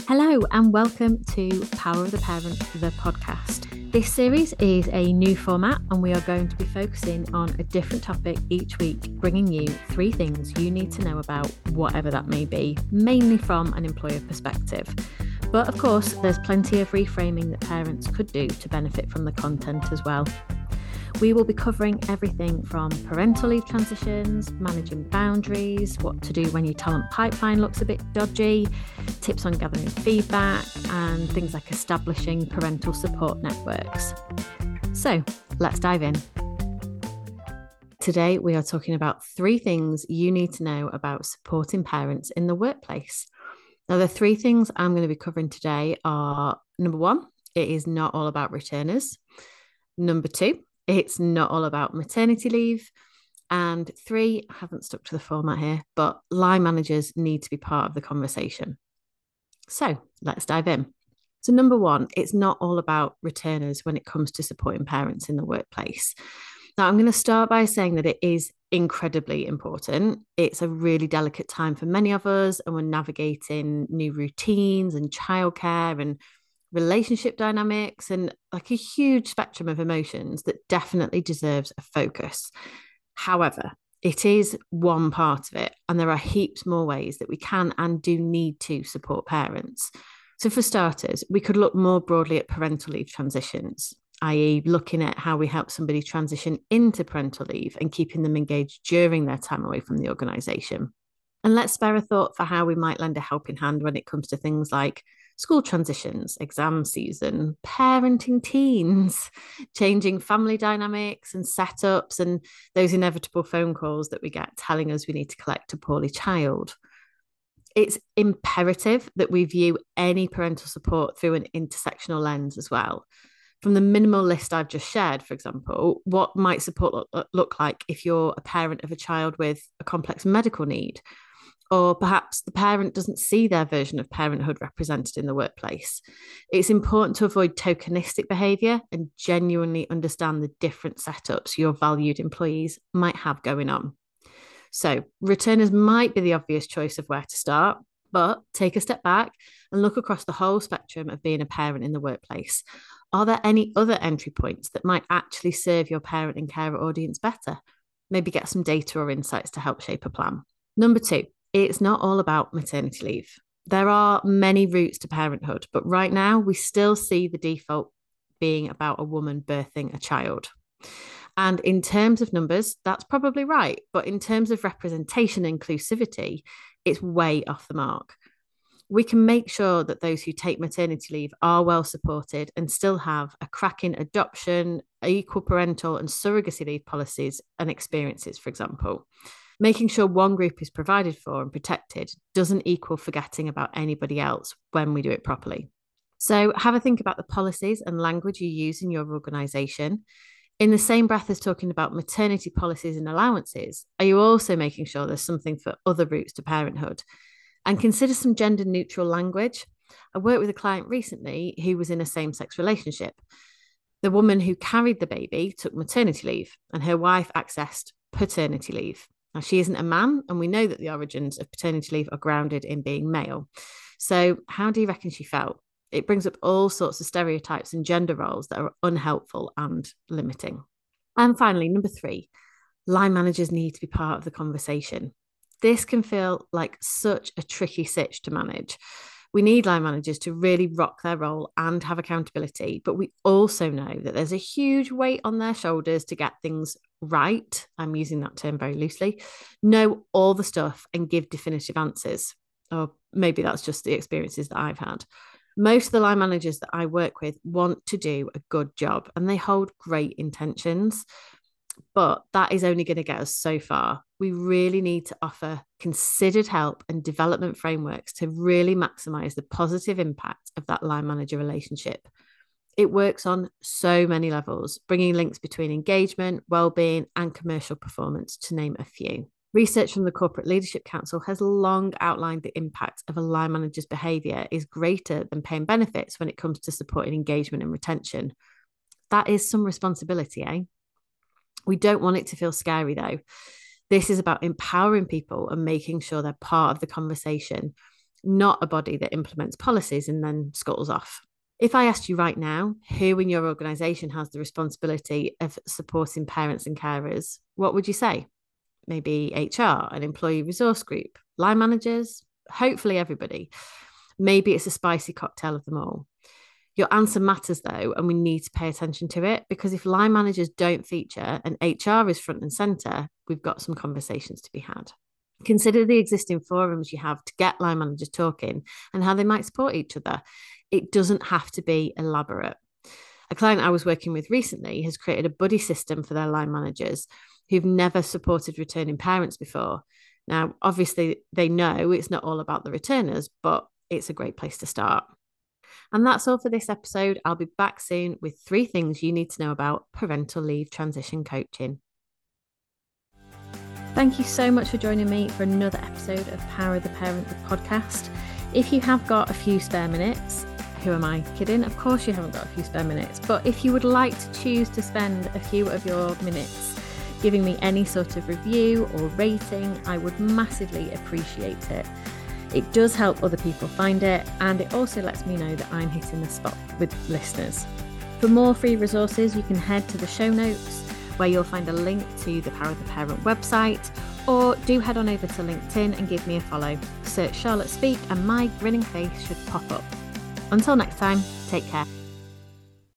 Hello and welcome to Power of the Parent, the podcast. This series is a new format and we are going to be focusing on a different topic each week, bringing you 3 things you need to know about whatever that may be, mainly from an employer perspective. But of course, there's plenty of reframing that parents could do to benefit from the content as well. We will be covering everything from parental leave transitions, managing boundaries, what to do when your talent pipeline looks a bit dodgy, tips on gathering feedback, and things like establishing parental support networks. So let's dive in. Today, we are talking about 3 things you need to know about supporting parents in the workplace. Now, the 3 things I'm going to be covering today are, number 1, it is not all about returners. Number 2, it's not all about maternity leave. And 3, I haven't stuck to the format here, but line managers need to be part of the conversation. So let's dive in. So number 1, it's not all about returners when it comes to supporting parents in the workplace. Now, I'm going to start by saying that it is incredibly important. It's a really delicate time for many of us, and we're navigating new routines and childcare and relationship dynamics and like a huge spectrum of emotions that definitely deserves a focus. However, it is one part of it, and there are heaps more ways that we can and do need to support parents. So for starters, we could look more broadly at parental leave transitions, i.e. looking at how we help somebody transition into parental leave and keeping them engaged during their time away from the organisation. And let's spare a thought for how we might lend a helping hand when it comes to things like school transitions, exam season, parenting teens, changing family dynamics and setups, and those inevitable phone calls that we get telling us we need to collect a poorly child. It's imperative that we view any parental support through an intersectional lens as well. From the minimal list I've just shared, for example, what might support look like if you're a parent of a child with a complex medical need? Or perhaps the parent doesn't see their version of parenthood represented in the workplace. It's important to avoid tokenistic behaviour and genuinely understand the different setups your valued employees might have going on. So, returners might be the obvious choice of where to start, but take a step back and look across the whole spectrum of being a parent in the workplace. Are there any other entry points that might actually serve your parent and carer audience better? Maybe get some data or insights to help shape a plan. Number 2, it's not all about maternity leave. There are many routes to parenthood, but right now we still see the default being about a woman birthing a child. And in terms of numbers, that's probably right. But in terms of representation and inclusivity, it's way off the mark. We can make sure that those who take maternity leave are well supported and still have a cracking adoption, equal parental and surrogacy leave policies and experiences, for example. Making sure one group is provided for and protected doesn't equal forgetting about anybody else when we do it properly. So have a think about the policies and language you use in your organisation. In the same breath as talking about maternity policies and allowances, are you also making sure there's something for other routes to parenthood? And consider some gender neutral language. I worked with a client recently who was in a same-sex relationship. The woman who carried the baby took maternity leave and her wife accessed paternity leave. Now, she isn't a man, and we know that the origins of paternity leave are grounded in being male. So how do you reckon she felt? It brings up all sorts of stereotypes and gender roles that are unhelpful and limiting. And finally, number 3, line managers need to be part of the conversation. This can feel like such a tricky sitch to manage. We need line managers to really rock their role and have accountability, but we also know that there's a huge weight on their shoulders to get things right. I'm using that term very loosely. Know all the stuff and give definitive answers. Or maybe that's just the experiences that I've had. Most of the line managers that I work with want to do a good job and they hold great intentions, but that is only going to get us so far. We really need to offer considered help and development frameworks to really maximize the positive impact of that line manager relationship. It works on so many levels, bringing links between engagement, well-being, and commercial performance, to name a few. Research from the Corporate Leadership Council has long outlined the impact of a line manager's behaviour is greater than paying benefits when it comes to supporting engagement and retention. That is some responsibility, eh? We don't want it to feel scary, though. This is about empowering people and making sure they're part of the conversation. not a body that implements policies and then scuttles off. If I asked you right now, who in your organisation has the responsibility of supporting parents and carers, what would you say? Maybe HR, an employee resource group, line managers, hopefully everybody. Maybe it's a spicy cocktail of them all. Your answer matters though, and we need to pay attention to it, because if line managers don't feature and HR is front and centre, we've got some conversations to be had. Consider the existing forums you have to get line managers talking and how they might support each other. It doesn't have to be elaborate. A client I was working with recently has created a buddy system for their line managers who've never supported returning parents before. Now, obviously, they know it's not all about the returners, but it's a great place to start. And that's all for this episode. I'll be back soon with 3 things you need to know about parental leave transition coaching. Thank you so much for joining me for another episode of Power of the Parent, the podcast. If you have got a few spare minutes, who am I kidding? Of course you haven't got a few spare minutes, but if you would like to choose to spend a few of your minutes giving me any sort of review or rating, I would massively appreciate it. It does help other people find it, and it also lets me know that I'm hitting the spot with listeners. For more free resources, you can head to the show notes where you'll find a link to the Power of the Parent website, or do head on over to LinkedIn and give me a follow. Search Charlotte Speak and my grinning face should pop up. Until next time, take care.